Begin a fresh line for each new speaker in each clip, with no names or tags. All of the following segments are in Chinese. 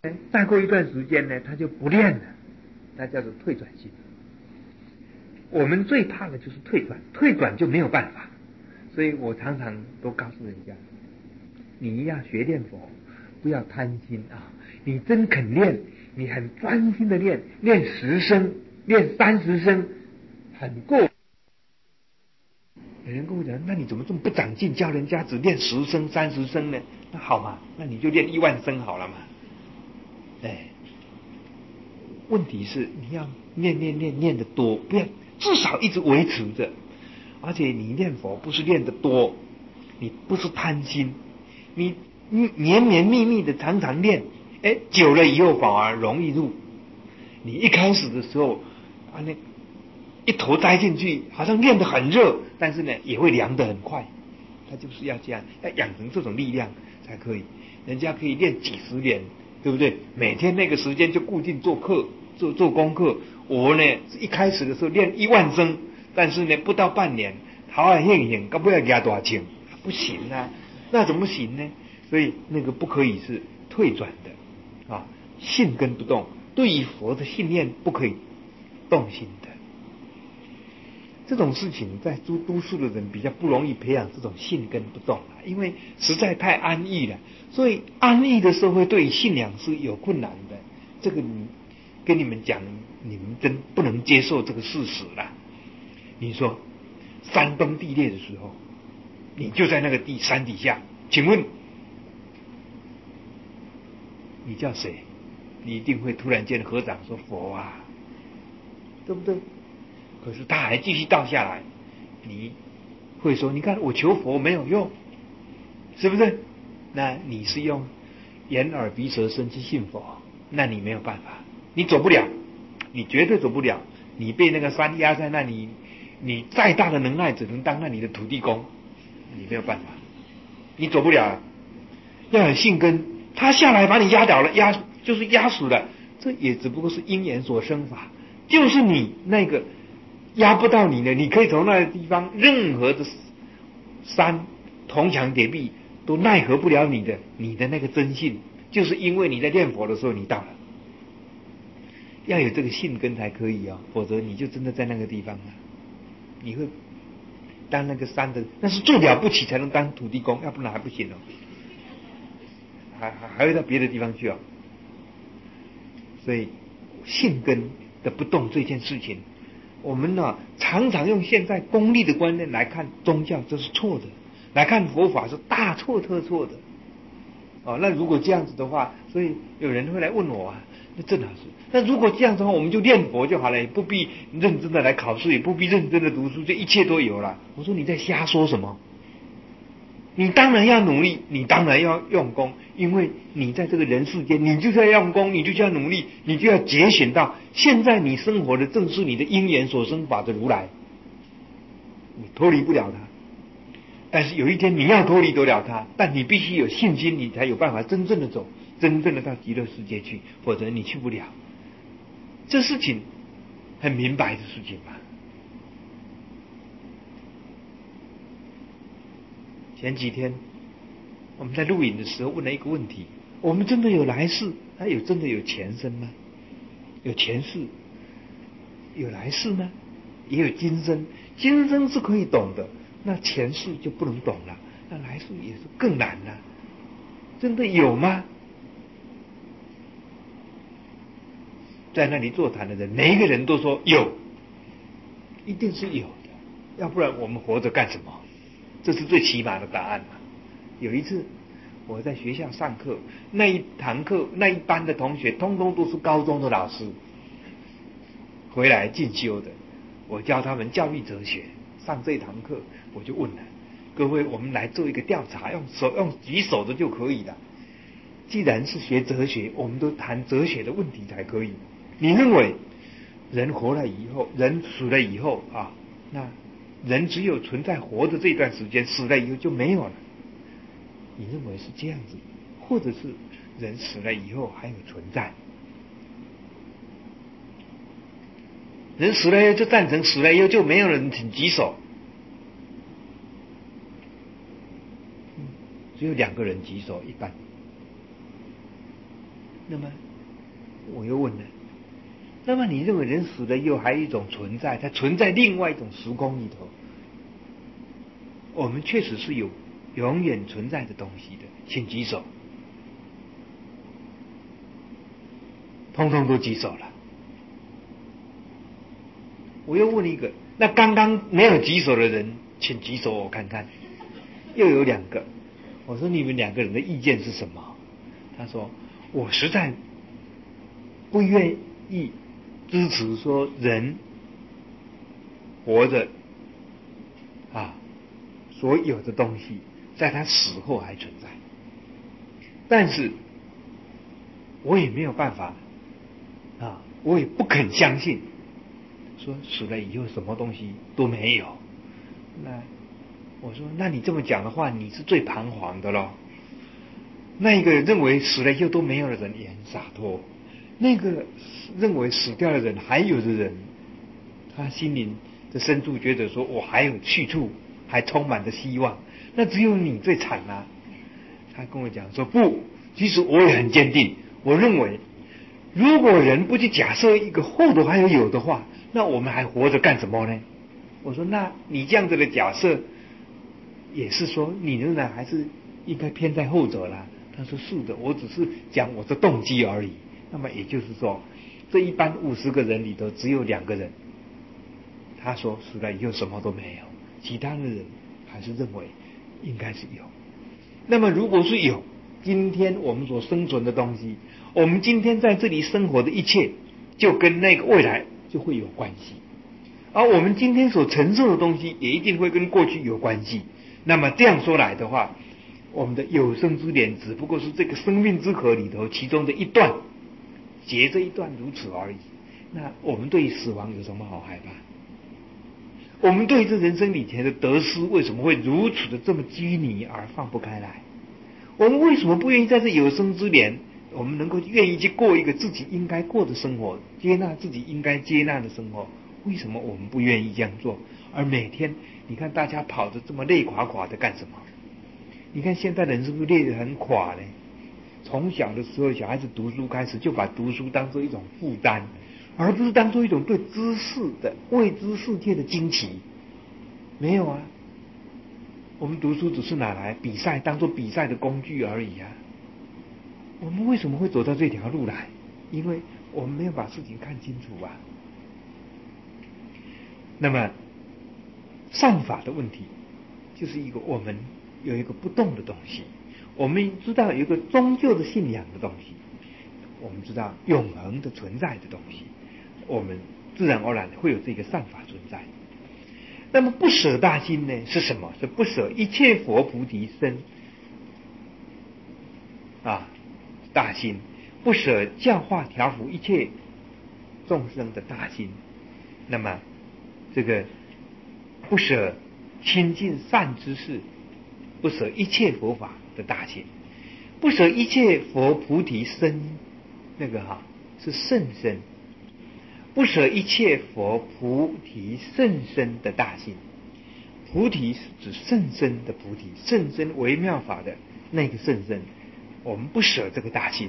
再过一段时间呢，他就不练了，那叫做退转性。我们最怕的就是退转，退转就没有办法。所以我常常都告诉人家，你要学念佛，不要贪心啊！你真肯练，你很专心的练，练10声，练30声，很够。有人跟我讲，那你怎么这么不长进，教人家只练10声、30声呢？那好嘛，那你就练10000声好了嘛。问题是你要念得多，不要至少一直维持着。而且你念佛不是练得多，你不是贪心，你绵绵密密的常常练，久了以后反而容易入。你一开始的时候那一头栽进去，好像练得很热，但是呢也会凉得很快。他就是要这样，要养成这种力量才可以。人家可以练几10年，对不对？每天那个时间就固定做课，做功课。我呢一开始的时候练10000声，但是呢不到半年，头还硬，到尾要压大枪，不行啊！那怎么行呢？所以那个不可以是退转的啊，信根不动，对于佛的信念不可以动心的。这种事情在都市的人比较不容易培养这种信根不动，因为实在太安逸了。所以安逸的社会对信仰是有困难的。这个跟你们讲，你们真不能接受这个事实了。你说山崩地裂的时候，你就在那个山底下，请问你叫谁？你一定会突然间合掌说佛啊，对不对？可是他还继续倒下来，你会说，你看我求佛没有用，是不是？那你是用眼耳鼻舌身去信佛，那你没有办法，你走不了，你绝对走不了。你被那个山压在那里，你再大的能耐只能当那里的土地公，你没有办法，你走不了。要有信根，他下来把你压倒了，就是压死了，这也只不过是因缘所生法，就是你那个压不到你的，你可以从那个地方任何的山铜墙铁壁都奈何不了你的那个真信，就是因为你在念佛的时候你到了，要有这个信根才可以否则你就真的在那个地方你会当那个山的，那是最了不起才能当土地公，要不然还不行还会到别的地方去所以信根的不动这件事情，我们常常用现在功利的观念来看宗教，这是错的；来看佛法是大错特错的。那如果这样子的话，所以有人会来问我那这哪是？那如果这样的话，我们就念佛就好了，也不必认真的来考试，也不必认真的读书，这一切都有了。我说你在瞎说什么？你当然要努力，你当然要用功，因为你在这个人世间，你就是要用功，你就要努力，你就要觉醒到现在你生活的正是你的因缘所生法的如来，你脱离不了它。但是有一天你要脱离得了它，但你必须有信心，你才有办法真正的走，真正的到极乐世界去，否则你去不了。这事情很明白的事情吧。前几天我们在录影的时候问了一个问题：我们真的有来世？真的有前生吗？有前世，有来世吗？也有今生。今生是可以懂的，那前世就不能懂了，那来世也是更难了。真的有吗？在那里座谈的人，每一个人都说有，一定是有的，要不然我们活着干什么？这是最起码的答案。有一次我在学校上课，那一堂课那一班的同学通通都是高中的老师回来进修的，我教他们教育哲学。上这堂课我就问了各位，我们来做一个调查，用举手的就可以了。既然是学哲学，我们都谈哲学的问题才可以。你认为人活了以后，人死了以后那人只有存在活的这段时间，死了以后就没有了，你认为是这样子，或者是人死了以后还有存在？人死了以后就赞成，死了以后就没有人请举手，只有2个人举手一般。 那么我又问了，那么你认为人死了以后还有一种存在，它存在另外一种时空里头，我们确实是有永远存在的东西的，请举手。通通都举手了。我又问一个，那刚刚没有举手的人，请举手我看看。又有2个，我说你们2个人的意见是什么？他说我实在不愿意支持说人活着所有的东西在他死后还存在，但是我也没有办法我也不肯相信说死了以后什么东西都没有。那我说那你这么讲的话，你是最彷徨的咯。那一个认为死了以后都没有的人也很洒脱，那个认为死掉的人还有的人，他心灵的深处觉得说我还有去处，还充满着希望。那只有你最惨啊。他跟我讲说不，其实我也很坚定，我认为如果人不去假设一个后头还有的话，那我们还活着干什么呢？我说那你这样子的假设也是说你仍然还是应该偏在后者啦。他说是的，我只是讲我的动机而已。那么也就是说，这一般50个人里头只有2个人他说死了以后什么都没有，其他的人还是认为应该是有。那么如果是有，今天我们所生存的东西，我们今天在这里生活的一切，就跟那个未来就会有关系，而我们今天所承受的东西也一定会跟过去有关系。那么这样说来的话，我们的有生之年只不过是这个生命之河里头其中的一段，截这一段如此而已。那我们对死亡有什么好害怕？我们对这人生里前的得失为什么会如此的这么拘泥而放不开来？我们为什么不愿意在这有生之年，我们能够愿意去过一个自己应该过的生活，接纳自己应该接纳的生活？为什么我们不愿意这样做？而每天你看大家跑得这么累垮垮的干什么？你看现在人是不是累得很垮呢？从小的时候小孩子读书开始就把读书当作一种负担，而不是当作一种对知识的未知世界的惊奇。没有啊，我们读书只是拿来比赛，当作比赛的工具而已啊。我们为什么会走到这条路来？因为我们没有把事情看清楚啊。那么善法的问题就是我们有一个不动的东西，我们知道有一个终究的信仰的东西，我们知道永恒的存在的东西，我们自然而然会有这个善法存在。那么不舍大心呢是什么？是不舍一切佛菩提生大心，不舍教化调伏一切众生的大心。那么这个不舍亲近善知识，不舍一切佛法的大心，不舍一切佛菩提身，是甚深，不舍一切佛菩提甚深的大心。菩提是指甚深的菩提，甚深微妙法的那个甚深，我们不舍这个大心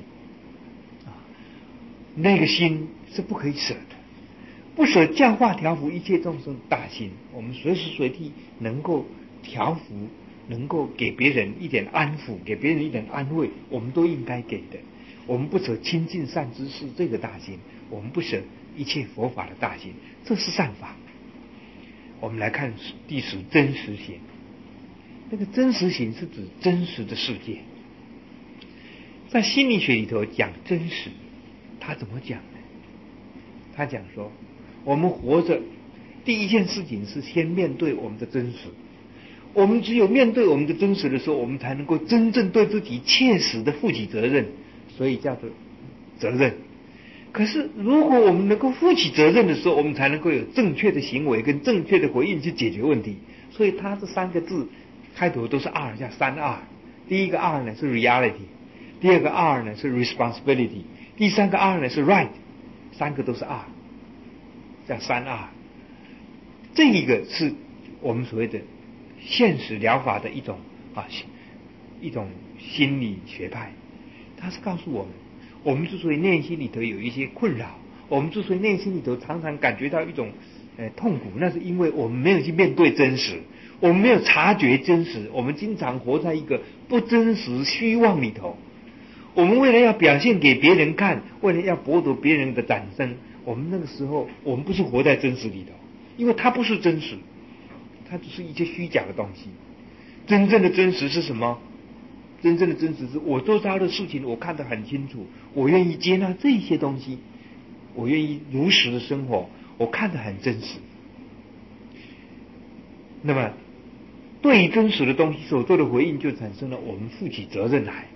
那个心是不可以舍的。不舍教化调伏一切众生的大心，我们随时随地能够调伏，能够给别人一点安抚，给别人一点安慰，我们都应该给的。我们不舍亲近善知识这个大心，我们不舍一切佛法的大心，这是善法。我们来看第10真实行。那个真实行是指真实的世界。在心理学里头讲真实，他怎么讲呢？他讲说，我们活着第一件事情是先面对我们的真实。我们只有面对我们的真实的时候，我们才能够真正对自己切实的负起责任，所以叫做责任。可是如果我们能够负起责任的时候，我们才能够有正确的行为跟正确的回应去解决问题。所以它这3个字开头都是 R 加3 R。第一个 R 呢是 reality， 第二个 R 呢是 responsibility， 第三个 R 呢是 right，3个都是 R， 叫3 R。这一个是我们所谓的现实疗法的一种心理学派，它是告诉我们， 我们之所以内心里头有一些困扰，我们之所以内心里头常常感觉到一种痛苦，那是因为我们没有去面对真实，我们没有察觉真实，我们经常活在一个不真实虚妄里头。我们为了要表现给别人看，为了要博得别人的掌声，我们那个时候我们不是活在真实里头，因为它不是真实，它只是一些虚假的东西。真正的真实是什么？真正的真实是我周遭的事情我看得很清楚，我愿意接纳这些东西，我愿意如实的生活，我看得很真实。那么对于真实的东西所做的回应，就产生了我们负起责任来。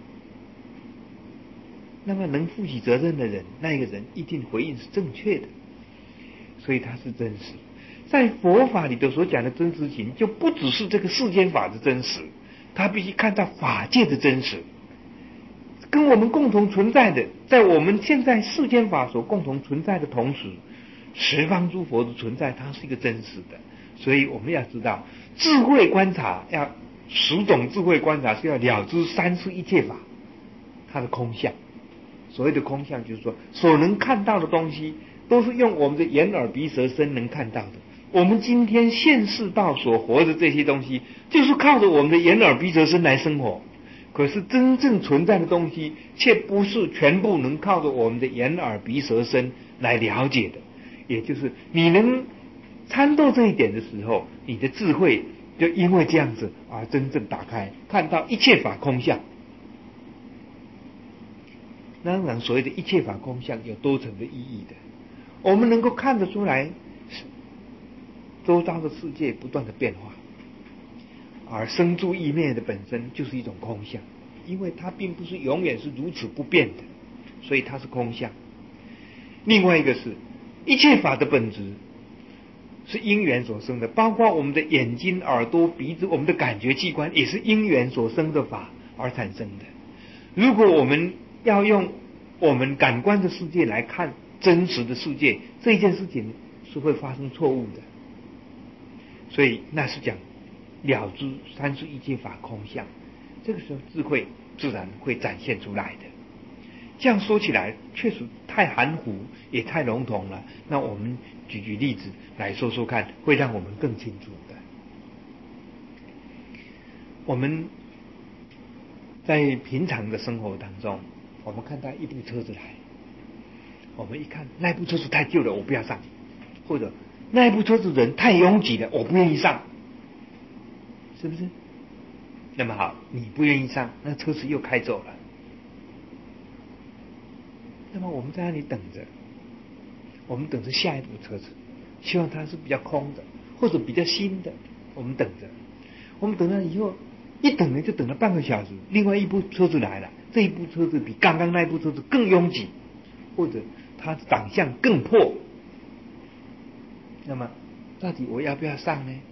那么能负起责任的人，那一个人一定回应是正确的，所以他是真实。在佛法里头所讲的真实情，就不只是这个世间法的真实，他必须看到法界的真实，跟我们共同存在的，在我们现在世间法所共同存在的同时，十方诸佛的存在，它是一个真实的。所以我们要知道，智慧观察要十种智慧观察是要了知三世一切法它的空相。所谓的空相，就是说所能看到的东西都是用我们的眼耳鼻舌身能看到的。我们今天现世道所活的这些东西，就是靠着我们的眼耳鼻舌身来生活。可是真正存在的东西，却不是全部能靠着我们的眼耳鼻舌身来了解的。也就是你能参透这一点的时候，你的智慧就因为这样子而真正打开，看到一切法空相。当然所谓的一切法空相有多层的意义的，我们能够看得出来周遭的世界不断的变化，而生住异灭的本身就是一种空相，因为它并不是永远是如此不变的，所以它是空相。另外一个是一切法的本质是因缘所生的，包括我们的眼睛耳朵鼻子，我们的感觉器官也是因缘所生的法而产生的。如果我们要用我们感官的世界来看真实的世界，这一件事情是会发生错误的。所以那是讲了知三世一切法空相，这个时候智慧自然会展现出来的。这样说起来确实太含糊也太笼统了，那我们举例子来说说看，会让我们更清楚的。我们在平常的生活当中，我们看到一部车子来，我们一看那部车子太旧了，我不要上，或者那部车子人太拥挤了，我不愿意上，是不是？那么好，你不愿意上，那车子又开走了，那么我们在那里等着，我们等着下一部车子，希望它是比较空的或者比较新的，我们等着。我们等了以后，一等呢就等了半个小时，另外一部车子来了，这一部车子比刚刚那一部车子更拥挤，或者它长相更破，那么到底我要不要上呢？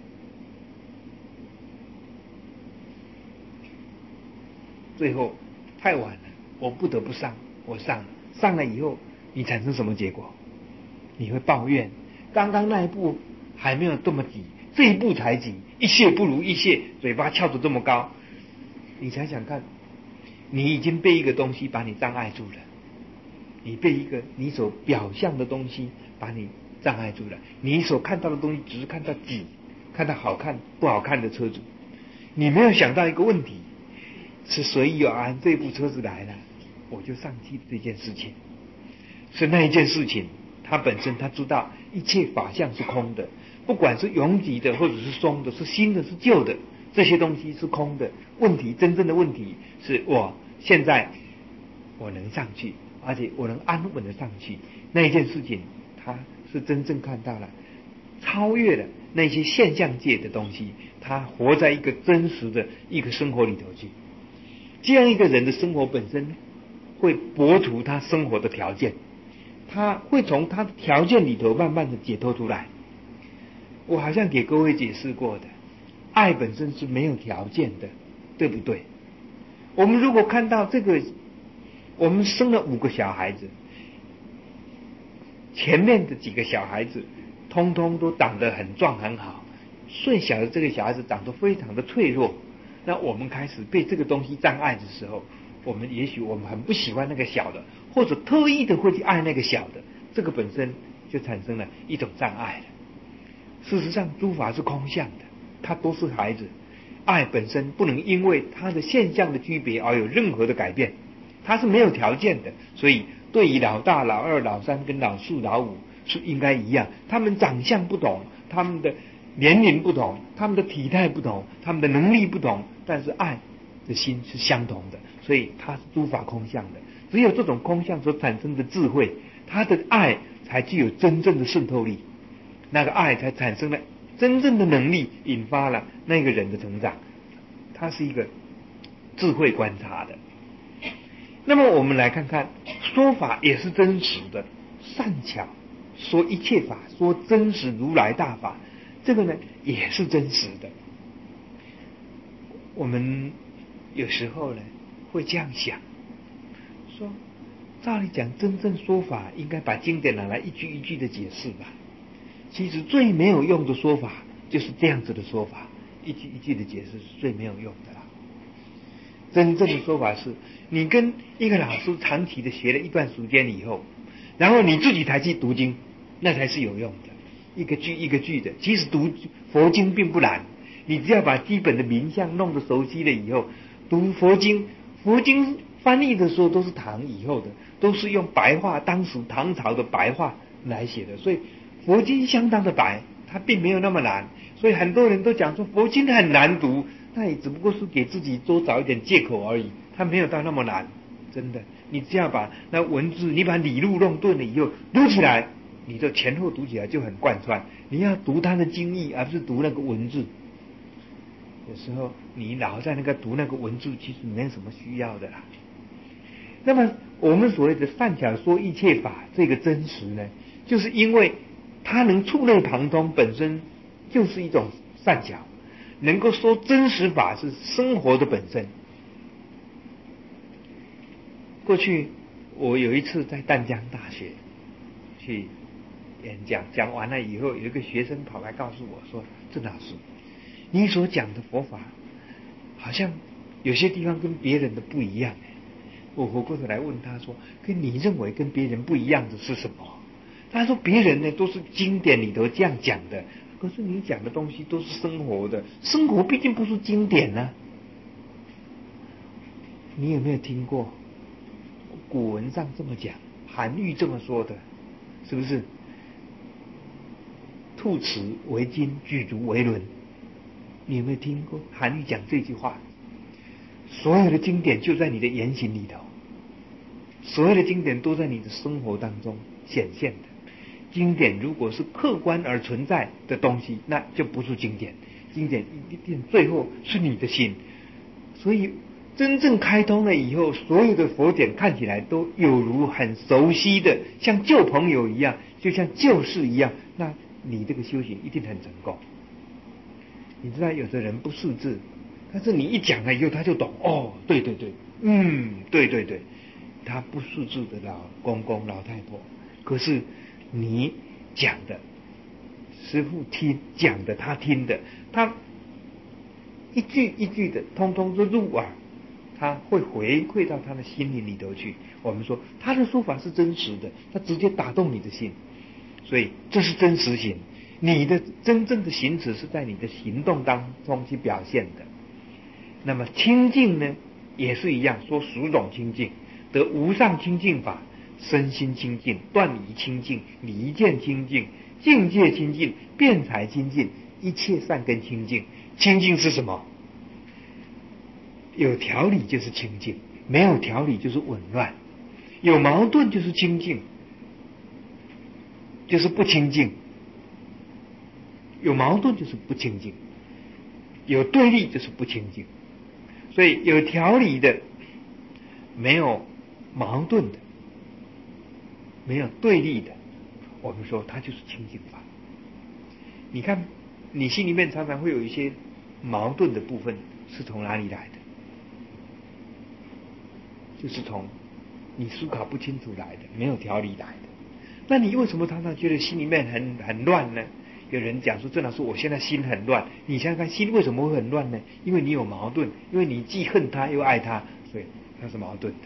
最后太晚了，我不得不上，我上了。上了以后，你产生什么结果？你会抱怨，刚刚那一步还没有这么挤，这一步才挤，一切不如一切，嘴巴翘得这么高。你想想看，你已经被一个东西把你障碍住了，你被一个你所表象的东西把你障碍住了，你所看到的东西只是看到挤，看到好看不好看的车子，你没有想到一个问题，是随遇而安，这部车子来了，我就上去这件事情。是那一件事情，它本身他知道一切法相是空的，不管是拥挤的或者是松的，是新的是旧的，这些东西是空的。问题真正的问题是我现在我能上去，而且我能安稳的上去，那一件事情他是真正看到了，超越了那些现象界的东西，他活在一个真实的一个生活里头去。这样一个人的生活本身会博除他生活的条件，他会从他的条件里头慢慢的解脱出来。我好像给各位解释过的，爱本身是没有条件的，对不对？我们如果看到这个，我们生了5个小孩子，前面的几个小孩子通通都长得很壮很好，最小的这个小孩子长得非常的脆弱，那我们开始被这个东西障碍的时候， 也许我们很不喜欢那个小的，或者特意的会去爱那个小的，这个本身就产生了一种障碍了。事实上诸法是空相的，它都是孩子，爱本身不能因为它的现象的区别而有任何的改变，它是没有条件的。所以对于老大老二老三跟老四老五是应该一样，他们长相不同，他们的年龄不同，他们的体态不同，他们的能力不同，但是爱的心是相同的，所以它是诸法空相的。只有这种空相所产生的智慧，他的爱才具有真正的渗透力，那个爱才产生了真正的能力，引发了那个人的成长。它是一个智慧观察的。那么我们来看看，说法也是真实的，善巧说一切法，说真实如来大法，这个呢也是真实的。我们有时候呢会这样想，说照理讲真正说法应该把经典拿来一句一句的解释吧，其实最没有用的说法就是这样子的说法，一句一句的解释是最没有用的啦。真正的说法是你跟一个老师长期的学了一段时间以后，然后你自己才去读经，那才是有用的，一个句一个句的。其实读佛经并不难，你只要把基本的名相弄得熟悉了以后，读佛经翻译的时候都是唐以后的，都是用白话，当时唐朝的白话来写的，所以佛经相当的白，它并没有那么难。所以很多人都讲说佛经很难读，那也只不过是给自己多找一点借口而已，它没有到那么难。真的，你只要把那文字，你把理路弄顿了以后读起来，你的前后读起来就很贯穿。你要读它的经义，而不是读那个文字。有时候你老在那个读那个文字，其实没有什么需要的啦。那么我们所谓的善巧说一切法，这个真实呢，就是因为它能触类旁通，本身就是一种善巧，能够说真实法是生活的本身。过去我有一次在淡江大学去演讲，讲完了以后，有一个学生跑来告诉我说：“郑老师，你所讲的佛法好像有些地方跟别人的不一样。”我回过头来问他说：“跟你认为跟别人不一样的是什么？”他说：“别人呢都是经典里头这样讲的，可是你讲的东西都是生活的，生活毕竟不是经典啊。”你有没有听过古文上这么讲？韩愈这么说的，是不是？兔齿为金，举足为伦。你有没有听过韩愈讲这句话？所有的经典就在你的言行里头，所有的经典都在你的生活当中显现的。经典如果是客观而存在的东西，那就不是经典。经典一定最后是你的心。所以真正开通了以后，所有的佛典看起来都有如很熟悉的，像旧朋友一样，就像旧事一样，那你这个修行一定很成功。你知道有的人不识字，但是你一讲了以后他就懂，哦，对对对，对对对，他不识字的老公公老太婆，可是你讲的师父讲的他听的，他一句一句的通通都入耳，他会回馈到他的心灵里头去。我们说他的说法是真实的，他直接打动你的心，所以这是真实行。你的真正的行持是在你的行动当中去表现的。那么清净呢也是一样，说10种清净，得无上清净法，身心清净，断疑清净，离见清净，境界清净，辩才清净，一切善根清净。清净是什么？有条理就是清净，没有条理就是紊乱，有矛盾就是清净，就是不清净，有矛盾就是不清净，有对立就是不清净。所以有条理的，没有矛盾的，没有对立的，我们说它就是清净法。你看你心里面常常会有一些矛盾的部分，是从哪里来的？就是从你思考不清楚来的，没有条理来的。那你为什么常常觉得心里面很乱呢？有人讲说，郑老师，我现在心很乱。你想想看，心为什么会很乱呢？因为你有矛盾，因为你既恨他又爱他，所以它是矛盾的。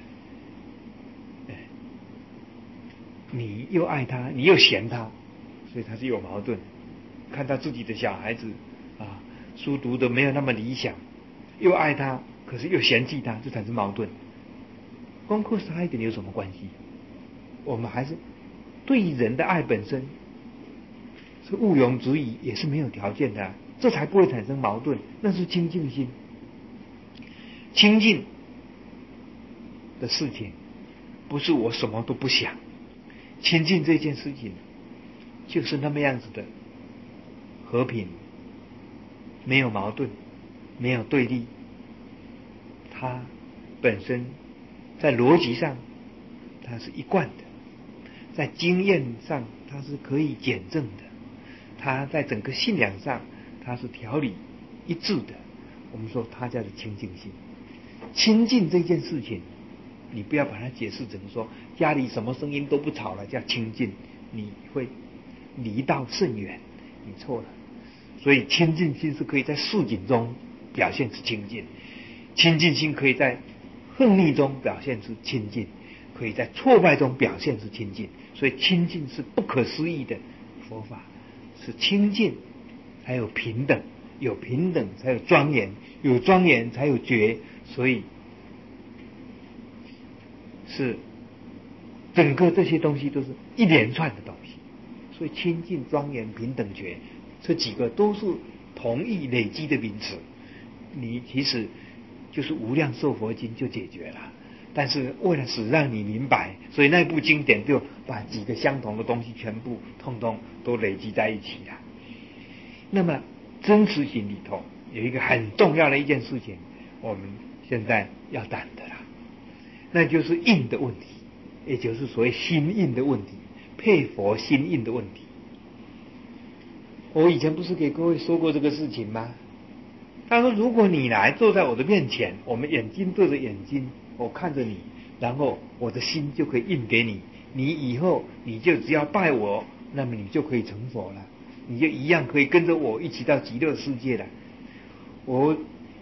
你又爱他，你又嫌他，所以他是有矛盾。看到自己的小孩子书读的没有那么理想，又爱他，可是又嫌弃他，这才是矛盾。功课差一点有什么关系？我们还是对人的爱本身是毋庸置疑，也是没有条件的，这才不会产生矛盾。那是清净心。清净的事情不是我什么都不想，清净这件事情就是那么样子的和平，没有矛盾，没有对立，它本身在逻辑上它是一贯的，在经验上它是可以检证的，它在整个信仰上它是条理一致的。我们说它叫做清净心。清净这件事情，你不要把它解释成说家里什么声音都不吵了叫清净，你会离道甚远，你错了。所以清净心是可以在市井中表现出清净，清净心可以在横逆中表现出清净，可以在挫败中表现出清净。所以清净是不可思议的佛法，是清净才有平等，有平等才有庄严，有庄严才有觉。所以是整个这些东西都是一连串的东西。所以清净、庄严、平等、觉这几个都是同义累积的名词，你其实就是无量寿佛经就解决了。但是为了使让你明白，所以那部经典就把几个相同的东西全部通通都累积在一起了。那么真实行里头有一个很重要的一件事情，我们现在要谈的啦，那就是印的问题，也就是所谓心印的问题，配佛心印的问题。我以前不是给各位说过这个事情吗？他说如果你来坐在我的面前，我们眼睛对着眼睛，我看着你，然后我的心就可以印给你，你以后你就只要拜我，那么你就可以成佛了，你就一样可以跟着我一起到极乐世界了。我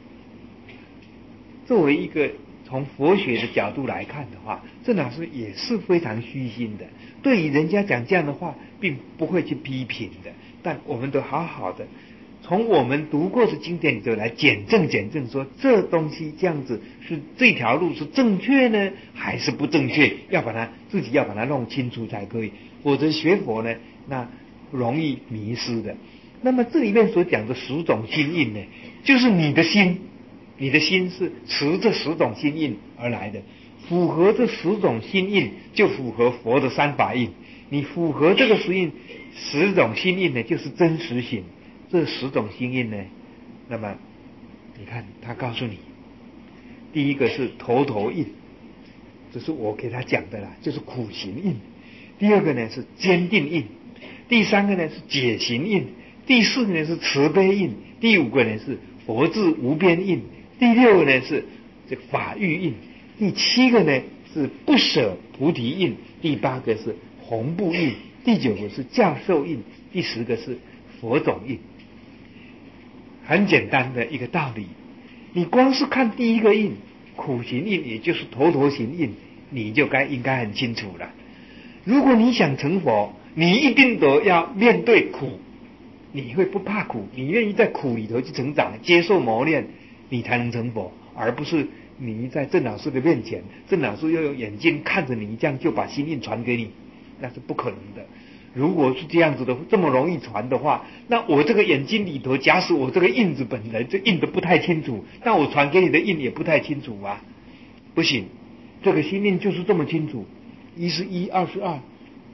作为一个从佛学的角度来看的话，这老师也是非常虚心的，对于人家讲这样的话并不会去批评的，但我们都好好的从我们读过的经典里头来检证说这东西这样子是这条路是正确呢还是不正确，自己要把它弄清楚才可以，否则学佛呢那容易迷失的。那么这里面所讲的10种心印呢，就是你的心是持着10种心印而来的，符合这10种心印就符合佛的3法印，你符合这个10种心印呢就是真实行。这10种心印呢，那么你看他告诉你，第一个是头印，这是我给他讲的啦，就是苦行印。第二个呢是坚定印，第三个呢是解行印，第四个呢是慈悲印，第5个呢是佛智无边印，第6个呢是这个法欲印，第7个呢是不舍菩提印，第8个是红布印，第9个是教授印，第10个是佛种印。很简单的一个道理，你光是看第一个印苦行印，也就是头行印，你就应该很清楚了。如果你想成佛，你一定都要面对苦，你会不怕苦，你愿意在苦里头去成长，接受磨练，你才能成佛，而不是你在郑老师的面前，郑老师又用眼睛看着你，这样就把心印传给你，那是不可能的。如果是这样子的，这么容易传的话，那我这个眼睛里头，假使我这个印子本来就印得不太清楚，那我传给你的印也不太清楚啊，不行，这个心印就是这么清楚，1是1，2是2。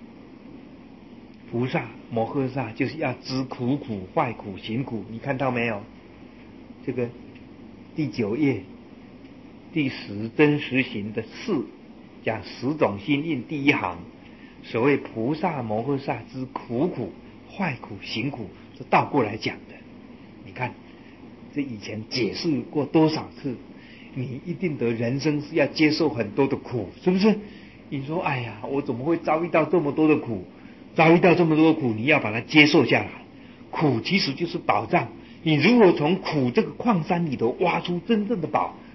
菩萨摩诃萨就是要知苦苦、坏苦、行苦，你看到没有？这个第9页第10真实行的4讲10种心印第1行。所谓菩萨摩诃萨之苦苦、坏苦、行苦，是倒过来讲的。你看，这以前解释过多少次？你一定的人生是要接受很多的苦，是不是？你说，哎呀，我怎么会遭遇到这么多的苦？遭遇到这么多的苦，你要把它接受下来。苦其实就是宝藏，你如果从苦这个矿山里头挖出真正的宝，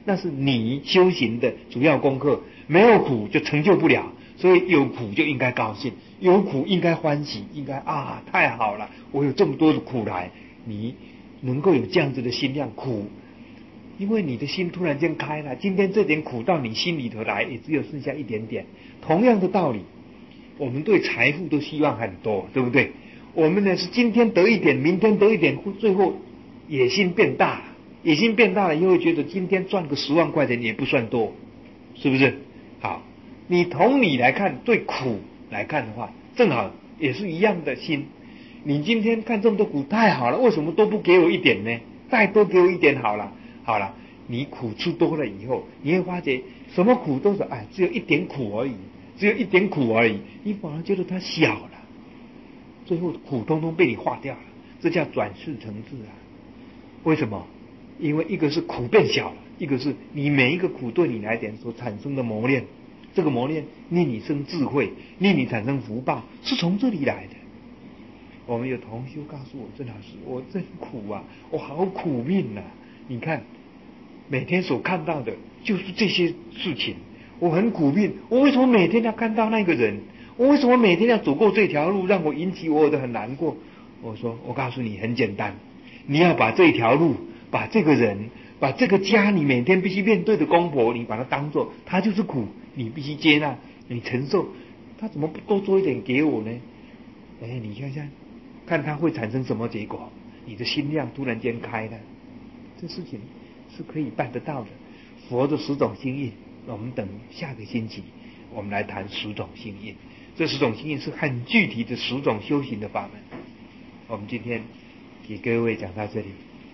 那是你修行的主要功课。没有苦就成就不了，所以有苦就应该高兴，有苦应该欢喜，应该太好了，我有这么多的苦来。你能够有这样子的心量，苦，因为你的心突然间开了，今天这点苦到你心里头来，也只有剩下一点点。同样的道理，我们对财富都希望很多，对不对？我们呢是今天得一点，明天得一点，最后野心变大了。野心变大了，又会觉得今天赚个10万块钱也不算多，是不是？好，你同理来看，对苦来看的话，正好也是一样的心。你今天看这么多苦太好了，为什么都不给我一点呢？再多给我一点好了。好了，你苦吃多了以后，你会发觉什么苦都是只有一点苦而已，只有一点苦而已，你反而觉得它小了，最后苦通通被你化掉了，这叫转世成智啊。为什么？因为一个是苦变小了，一个是你每一个苦对你来讲所产生的磨练，这个磨练令你生智慧，令你产生福报，是从这里来的。我们有同修告诉我，郑老师，我真苦啊，我好苦命啊！你看每天所看到的就是这些事情，我很苦命。我为什么每天要看到那个人？我为什么每天要走过这条路，让我引起我的很难过？我说，我告诉你很简单，你要把这条路，把这个人，把这个家，你每天必须面对的公婆，你把它当作他就是苦，你必须接纳，你承受。他怎么不多做一点给我呢？你看看，看他会产生什么结果？你的心量突然间开了，这事情是可以办得到的。佛的10种心印，我们等下个星期我们来谈10种心印。这10种心印是很具体的10种修行的法门。我们今天给各位讲到这里。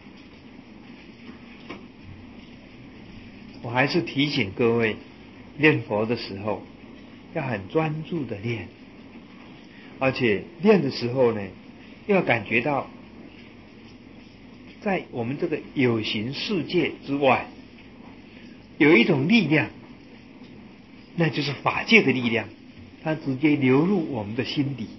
我还是提醒各位，念佛的时候要很专注的念，而且念的时候呢，要感觉到在我们这个有形世界之外，有一种力量，那就是法界的力量，它直接流入我们的心底。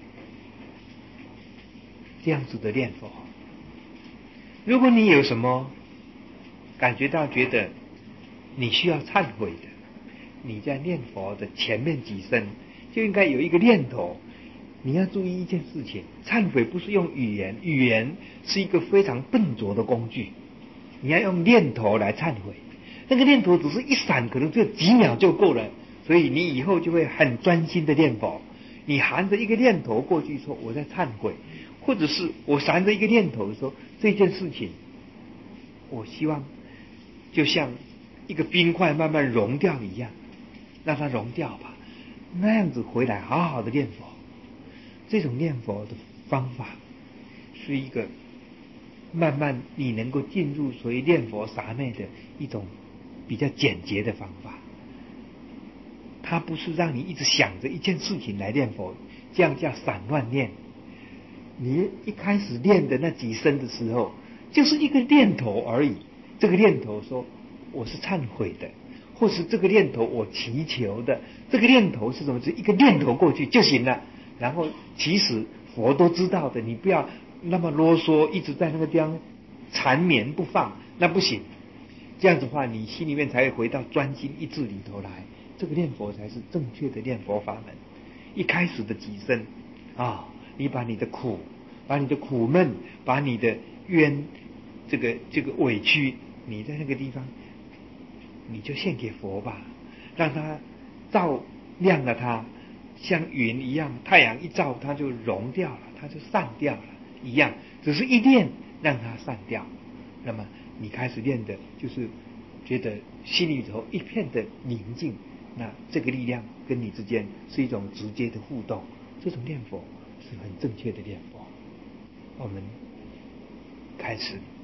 这样子的念佛，如果你有什么感觉到觉得你需要忏悔的，你在念佛的前面几声就应该有一个念头。你要注意一件事情，忏悔不是用语言，语言是一个非常笨拙的工具，你要用念头来忏悔。那个念头只是一闪，可能就几秒就够了，所以你以后就会很专心的念佛。你含着一个念头过去说我在忏悔，或者是我含着一个念头说这件事情我希望就像一个冰块慢慢融掉一样，让它融掉吧，那样子回来好好的念佛。这种念佛的方法是一个慢慢你能够进入所谓念佛刹那的一种比较简洁的方法。它不是让你一直想着一件事情来念佛，这样叫散乱念。你一开始念的那几声的时候，就是一个念头而已。这个念头说我是忏悔的，或是这个念头我祈求的，这个念头是什么？是一个念头过去就行了。然后其实佛都知道的，你不要那么啰嗦，一直在那个地方缠绵不放，那不行。这样子的话，你心里面才会回到专心一致里头来，这个念佛才是正确的念佛法门。一开始的几声你把你的苦，把你的苦闷，把你的冤，这个委屈，你在那个地方你就献给佛吧，让它照亮了它，像云一样，太阳一照它就融掉了，它就散掉了一样，只是一念让它散掉。那么你开始念的就是觉得心里头一片的宁静，那这个力量跟你之间是一种直接的互动，这种念佛是很正确的念佛。我们开始